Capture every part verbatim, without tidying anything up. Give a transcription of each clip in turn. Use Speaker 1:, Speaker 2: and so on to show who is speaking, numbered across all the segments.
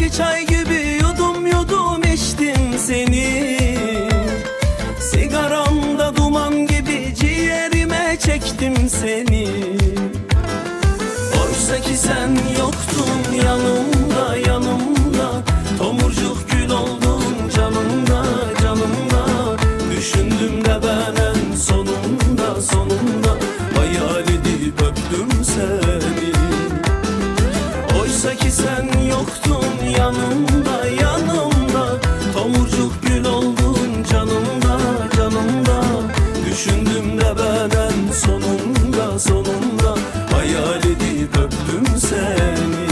Speaker 1: Sanki çay gibi yudum yudum içtim seni. Sigaramda duman gibi ciğerime çektim seni. Oysa ki sen yoktun yanımda yanımda, tomurcuk gül oldun canımda canımda. Düşündüm de ben en sonunda sonunda hayal edip öptüm seni. Oysa ki sen yoktun yanımda yanımda, tomurcuk gül oldun canımda canımda. Düşündüm de ben en sonunda sonunda hayal edip öptüm seni.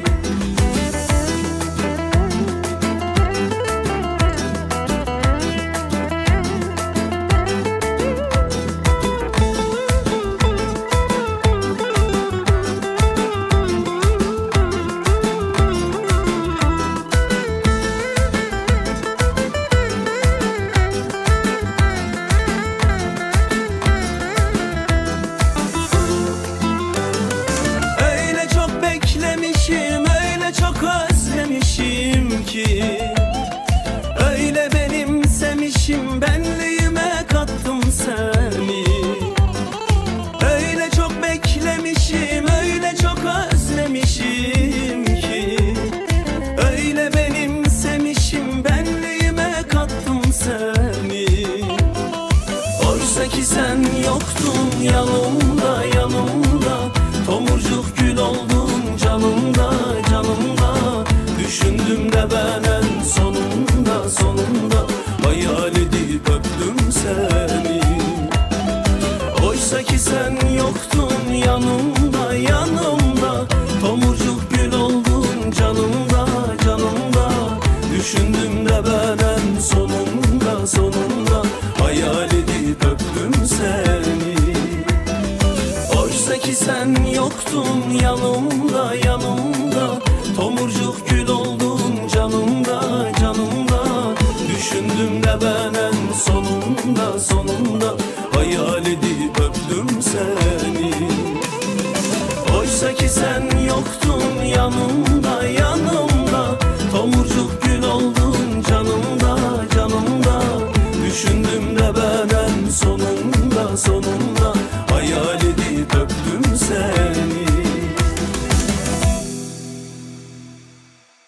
Speaker 1: Öyle çok özlemişim ki, öyle benimsemişim, benliğime kattım seni. Öyle çok beklemişim, öyle çok özlemişim ki, öyle benimsemişim, benliğime kattım seni. Oysa ki sen yoktun yanımda yanımda, tomurcuk gül oldun canımda canımda. Düşündüm de ben en sonunda sonunda hayal edip öptüm seni. Oysa ki sen yoktun yanımda yanımda, tomurcuk gül oldun canımda canımda. Düşündüm de ben en sonunda sonunda hayal edip öptüm seni. Oysa ki sen yoktun yanımda yanımda, tomurcuk gül oldun canımda canımda. Düşündüm de ben en sonunda sonunda hayal edip öptüm seni. Oysa ki sen yoktun yanımda